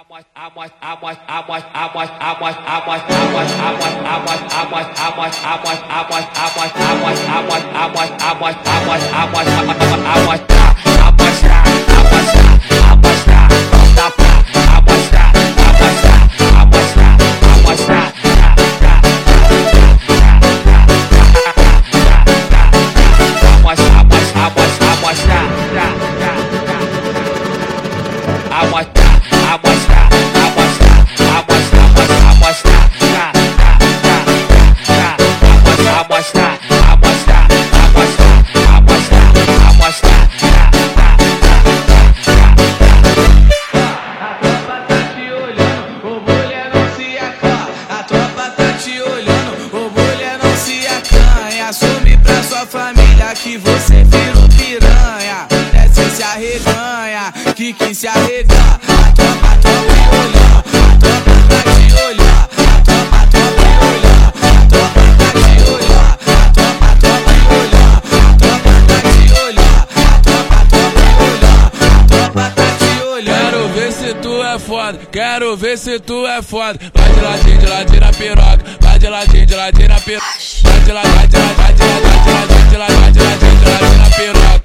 Assume pra sua família que você virou piranha. Desce se arreganha, que se arrega. A tropa me olhando, a tropa tá te olhando. A tropa me olhando, a tropa tá te olhando. A tropa me olhando, a tropa tá te olhando. A tropa me olhando, a tropa tá te olhando. Quero ver se tu é foda, quero ver se tu é foda. Vai de ladinho na piroca, vai de ladinho na piroca. Vai de ladinho na piroca.